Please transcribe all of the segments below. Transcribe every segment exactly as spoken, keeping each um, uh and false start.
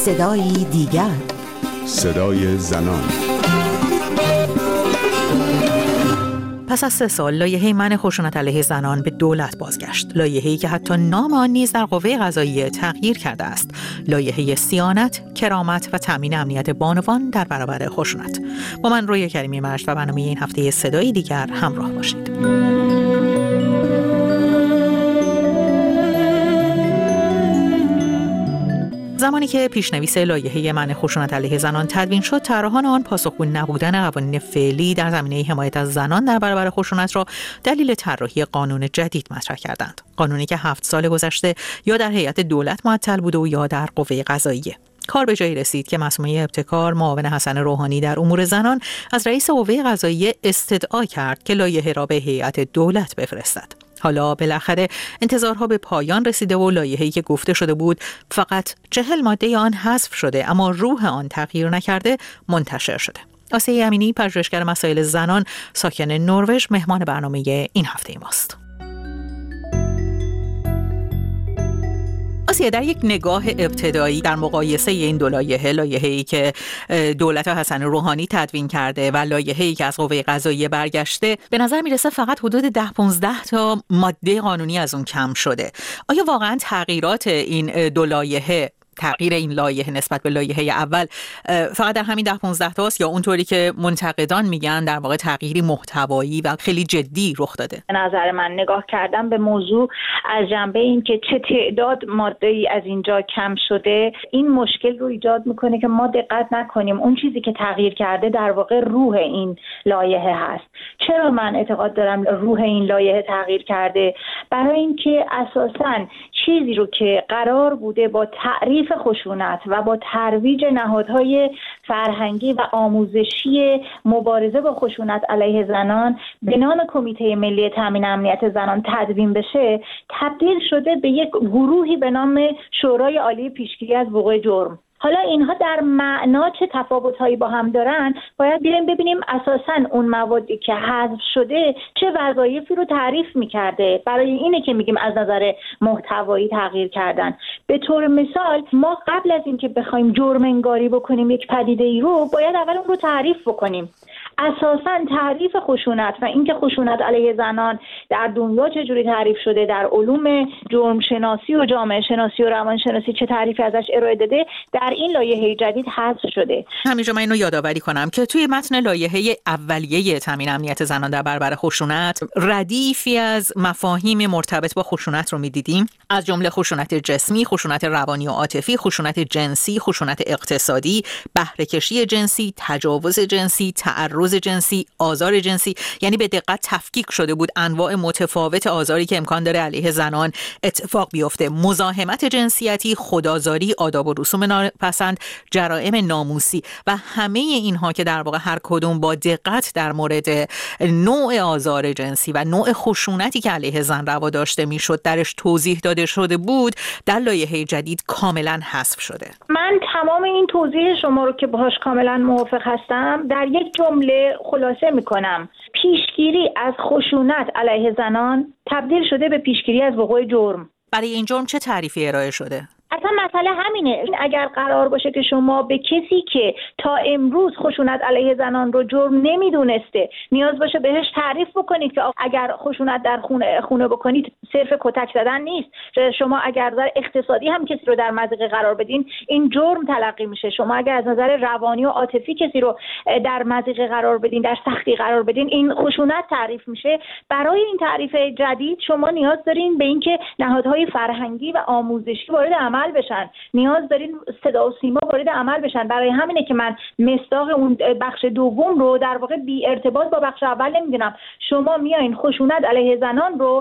صدایی دیگر، صدای زنان. پس از سه سال لایحه منع خشونت علیه زنان به دولت بازگشت. لایحه‌ای که حتی نام آن نیز در قوه قضاییه تغییر کرده است. لایحه صیانت، کرامت و تامین امنیت بانوان در برابر خشونت. با من رویا کریمی مجد و برنامه این هفته صدای دیگر همراه باشید. زمانی که پیشنویس لایحه منع خشونت علیه زنان تدوین شد، طراحان آن پاسخگو نبودن قوانین فعلی در زمینه حمایت از زنان در برابر خشونت را دلیل طراحی قانون جدید مطرح کردند. قانونی که هفت سال گذشته یا در هیئت دولت معطل بوده و یا در قوه قضاییه. کار به جایی رسید که مسئوله ابتکار معاون حسن روحانی در امور زنان از رئیس قوه قضاییه استدعا کرد که لایحه را به هیئت دولت بفرستد. حالا بالاخره انتظارها به پایان رسیده و لایحه‌ای که گفته شده بود فقط چهل ماده آن حذف شده اما روح آن تغییر نکرده منتشر شده. آسیه امینی، پژوهشگر مسائل زنان ساکن نروژ، مهمان برنامه این هفته ماست. آسیه، در یک نگاه ابتدایی در مقایسه این دو لایحه، لایحه‌ای که دولت حسن روحانی تدوین کرده و لایحه‌ای که از قوه قضاییه برگشته، به نظر میرسه فقط حدود ده پانزده تا ماده قانونی از اون کم شده. آیا واقعا تغییرات این دو لایحه، تغییر این لایحه نسبت به لایحه اول فقط در همین ده پانزده تاست، یا اونطوری که منتقدان میگن در واقع تغییری محتوایی و خیلی جدی رخ داده؟ به نظر من نگاه کردم به موضوع از جنبه این که چه تعداد ماده‌ای از اینجا کم شده، این مشکل رو ایجاد میکنه که ما دقت نکنیم اون چیزی که تغییر کرده در واقع روح این لایحه هست. چرا من اعتقاد دارم روح این لایحه تغییر کرده؟ برای اینکه اساساً چیزی رو که قرار بوده با تعریف خشونت و با ترویج نهادهای فرهنگی و آموزشی مبارزه با خشونت علیه زنان به نام کمیته ملی تامین امنیت زنان تدوین بشه، تبدیل شده به یک گروهی به نام شورای عالی پیشگیری از وقوع جرم. حالا اینها در معنا چه تفاوت‌هایی با هم دارن؟ باید بریم ببینیم اساساً اون موادی که حذف شده چه وظایفی رو تعریف می‌کرده. برای اینه که میگیم از نظر محتوایی تغییر کردن. به طور مثال ما قبل از اینکه بخوایم جرم انگاری بکنیم یک پدیده‌ای رو، باید اول اون رو تعریف بکنیم. اساساً تعریف خشونت و اینکه خشونت علیه زنان در دنیا چجوری تعریف شده، در علوم جرم شناسی و جامعه شناسی و روان شناسی چه تعریفی ازش ارائه داده، در این لایحه جدید حذف شده. همینجا من اینو یادآوری کنم که توی متن لایحه اولیه تامین امنیت زنان در برابر خشونت ردیفی از مفاهیم مرتبط با خشونت رو می‌دیدیم، از جمله خشونت جسمی، خشونت روانی و عاطفی، خشونت جنسی، خشونت اقتصادی، بهره‌کشی جنسی، تجاوز جنسی، تعرض جنسی، آزار جنسی. یعنی به دقت تفکیک شده بود انواع متفاوت آزاری که امکان داره علیه زنان اتفاق بیفته: مزاحمت جنسیتی، خودآزاری، آداب و رسوم ناپسند، جرائم ناموسی و همه اینها که در واقع هر کدوم با دقت در مورد نوع آزار جنسی و نوع خشونتی که علیه زن روا داشته میشد درش توضیح داده شده بود، در لایحه جدید کاملا حذف شده. من تمام این توضیح شما رو که باهاش کاملا موافق هستم در یک جمله خلاصه میکنم: پیشگیری از خشونت علیه زنان تبدیل شده به پیشگیری از وقوع جرم. برای این جرم چه تعریفی ارائه شده؟ اصلا مسئله همینه. اگر قرار باشه که شما به کسی که تا امروز خشونت علیه زنان رو جرم نمیدونسته نیاز باشه بهش تعریف بکنید که اگر خشونت در خونه خونه بکنید صرف کتک زدن نیست. شما اگر در اقتصادی هم کسی رو در مضیقه قرار بدین این جرم تلقی میشه. شما اگر از نظر روانی و عاطفی کسی رو در مضیقه قرار بدین، در سختی قرار بدین، این خشونت تعریف میشه. برای این تعریف جدید شما نیاز دارین به اینکه نهادهای فرهنگی و آموزشی وارد عمل بشن، نیاز دارین صدا و سیما وارد عمل بشن. برای همینه که من مصداق اون بخش دوم رو در واقع بی ارتباط با بخش اول نمیدونم. شما میایین خشونت علیه زنان رو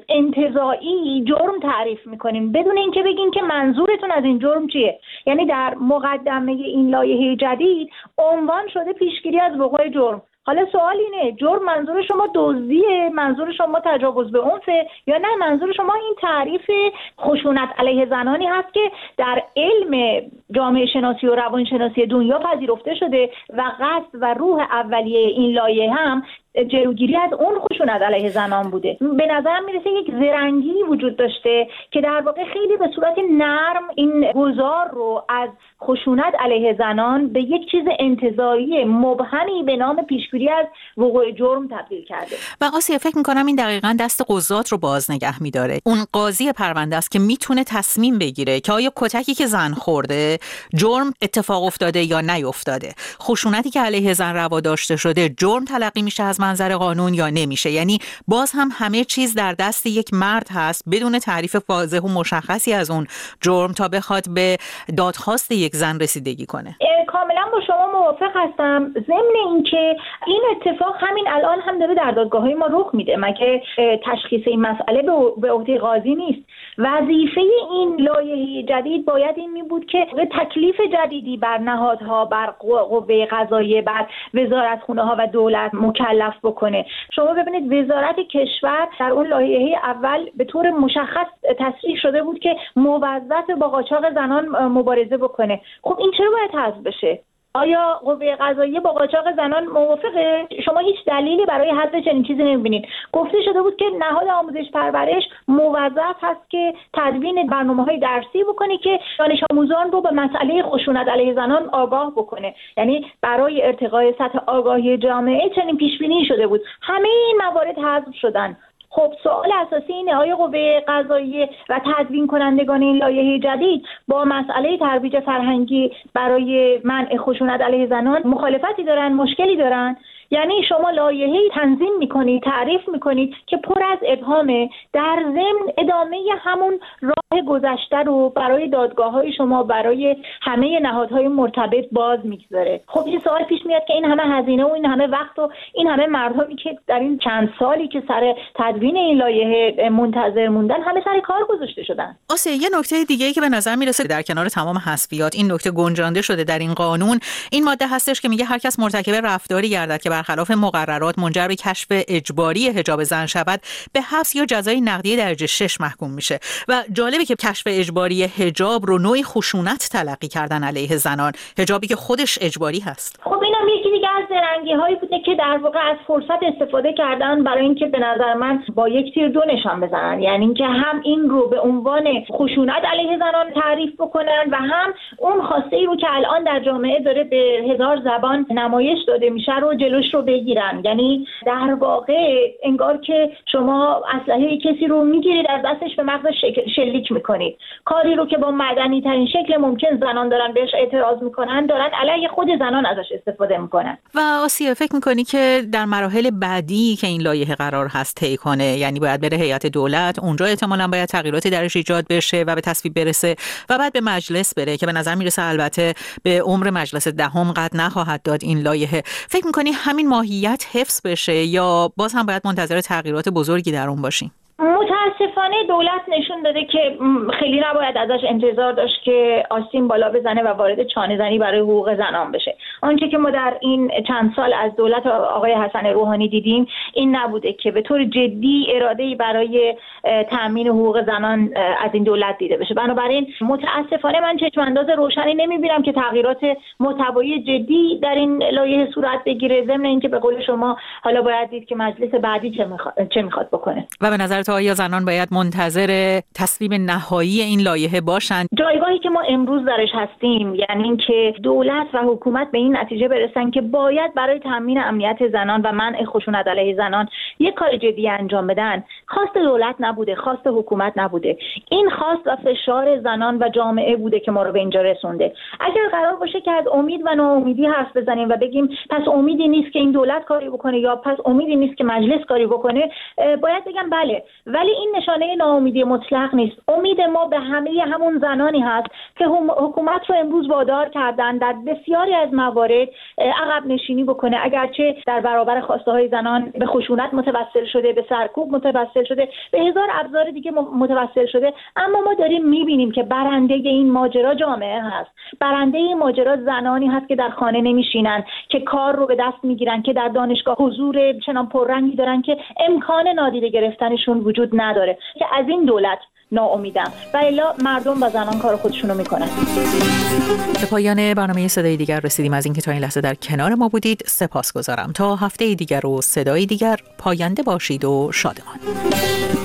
انتزاعی جرم تعریف میکنین بدون اینکه بگین که منظورتون از این جرم چیه. یعنی در مقدمه این لایحه جدید عنوان شده پیشگیری از وقوع جرم. حالا سوال اینه: جرم منظور شما دزدیه، منظور شما تجاوز به عنفه، یا نه منظور شما این تعریف خشونت علیه زنانی هست که در علم جامعه شناسی و روان شناسی دنیا پذیرفته شده و قصد و روح اولیه این لایحه هم جلوگیری از اون خشونت علیه زنان بوده. به نظرم میرسه یک زرنگی وجود داشته که در واقع خیلی به صورت نرم این گذار رو از خشونت علیه زنان به یک چیز انتزاعی مبهمی به نام پیشگیری از وقوع جرم تبدیل کرده. و آسیا فکر می‌کنم این دقیقاً دست قضات رو باز نگه می‌داره. اون قاضی پرونده است که میتونه تصمیم بگیره که آیا کتکی که زن خورده جرم اتفاق افتاده یا نیفتاده. خشونتی که علیه زن روا داشته شده جرم تلقی میشه از منظر قانون یا نمیشه. یعنی باز هم همه چیز در دست یک مرد هست بدون تعریف واضح و مشخصی از اون جرم تا بخواد به دادخواست یک زن رسیدگی کنه. کاملا با شما موافق هستم. ضمن اینکه این اتفاق همین الان هم داره در دادگاه‌های ما رخ میده. مگه تشخیص این مسئله به عهده قاضی نیست؟ وظیفه این لایحه جدید باید این می بود که تکلیف جدیدی بر نهادها، بر قوه قضاییه، بر وزارتخونه‌ها و دولت مکلف بکنه. شما ببینید وزارت کشور در اون لایحه اول به طور مشخص تصریح شده بود که موظف با قاچاق زنان مبارزه بکنه. خب این چرا باید حذف بشه؟ آیا قوه قضاییه با قاچاق زنان موافقه؟ شما هیچ دلیلی برای حذف چنین چیزی نمی‌بینید. گفته شده بود که نهاد آموزش پرورش موظف هست که تدوین برنامه‌های درسی بکنه که دانش آموزان رو به مسئله خشونت علیه زنان آگاه بکنه. یعنی برای ارتقای سطح آگاهی جامعه چنین پیش‌بینی شده بود. همه این موارد حذف شدن. خب سوال اساسی اینه آیا قوه قضاییه و تدوین کنندگان این لایحه جدید با مسئله ترویج فرهنگی برای منع خشونت علیه زنان مخالفتی دارن، مشکلی دارن؟ یعنی شما لایحه‌ای تنظیم می‌کنید، تعریف می‌کنید که پر از ابهامه، در ضمن ادامه همون راه گذشته رو برای دادگاه‌های شما، برای همه نهادهای مرتبط باز می‌گذاره. خب این سوال پیش میاد که این همه هزینه و این همه وقت و این همه مردمی که در این چند سالی که سر تدوین این لایحه منتظر موندن همه سر کار گذاشته شدن. آسه یه نکته دیگه‌ای که به نظر میرسه در کنار تمام حذفیات این نکته گنجانده شده در این قانون، این ماده هستش که میگه هر کس مرتکب رفتاری گردد که برخلاف مقررات منجر به کشف اجباری حجاب زن شود به حبس یا جزای نقدی درجه شش محکوم میشه. و جالبه که کشف اجباری حجاب رو نوعی خشونت تلقی کردن علیه زنان، حجابی که خودش اجباری هست. خب اینم یکی دیگه از زرنگی‌هایی بوده که در واقع از فرصت استفاده کردن برای اینکه به نظر من با یک تیر دو نشان بزنن. یعنی اینکه هم این رو به عنوان خشونت علیه زنان تعریف بکنن و هم اون خواسته‌ای رو که الان در جامعه داره به هزار زبان نمایش داده میشه رو جلوش رو بگیرن. یعنی در واقع انگار که شما اسلحه کسی رو میگیرید از دستش به مغزش شلیک میکنید. کاری رو که با مدنی ترین شکل ممکن زنان دارن بهش اعتراض میکنن دارن علیه خود زنان ازش استفاده میکنن. و آسیا فکر میکنی که در مراحل بعدی که این لایحه قرار هست طی کنه، یعنی باید بره هیئت دولت، اونجا احتمالاً باید تغییراتی درش ایجاد بشه و به تصویب برسه و بعد به مجلس بره که به نظر میرسه البته به عمر مجلس دهم قد نخواهد داد این لایحه. فکر میکنی همین ماهیت حفظ بشه یا باز هم باید منتظر تغییرات بزرگی در اون باشیم؟ متاسفانه دولت نشون داده که خیلی نباید ازش انتظار داشت که آستین بالا بزنه و وارد چانه زنی برای حقوق زنان بشه. آنچه که ما در این چند سال از دولت آقای حسن روحانی دیدیم این نبوده که به طور جدی اراده‌ای برای تأمین حقوق زنان از این دولت دیده بشه. بنابراین متاسفانه من چشم انداز روشنی نمیبینم که تغییرات محتوایی جدی در این لایحه صورت بگیره، ضمن اینکه به قول شما حالا باید دید که مجلس بعدی چه میخواد چه میخواد بکنه. و به نظر تو آیا زنان باید منتظر تصویب نهایی این لایحه باشند؟ جایگاهی که ما امروز درش هستیم یعنی اینکه دولت و حکومت به این نتیجه برسن که باید برای تامین امنیت زنان و منع خشونت علیه زنان یک کار جدی انجام بدن، خواست دولت نبوده، خواست حکومت نبوده. این خواست و فشار زنان و جامعه بوده که ما رو به اینجا رسونده. اگر قرار باشه که از امید و ناامیدی حرف بزنیم و بگیم پس امیدی نیست که این دولت کاری بکنه یا پس امیدی نیست که مجلس کاری بکنه، باید بگم بله، ولی این نشانه ناامیدی مطلق نیست. امید ما به همه همون زنانی هست که حکومت رو امروز وادار کردن در بسیاری از موارد عقب نشینی بکنه، اگرچه در برابر خواسته های زنان به خشونت متوسل شده، به سرکوب متوسل شده، به هزار ابزار دیگه متوسل شده، اما ما داریم میبینیم که برنده این ماجرا جامعه هست. برنده این ماجرا زنانی هست که در خانه نمیشینن، که کار رو به دست میگیرن، که در دانشگاه حضور چنان پررنگی دارن که امکان نادیده گرفتنشون وجود نداره. که از این دولت ناامیدم و الا مردم و زنان کار خودشونو میکنن. به پایان برنامه صدای دیگر رسیدیم. از اینکه تا این لحظه در کنار ما بودید سپاسگزارم. تا هفته دیگر و صدای دیگر، پاینده باشید و شادمان.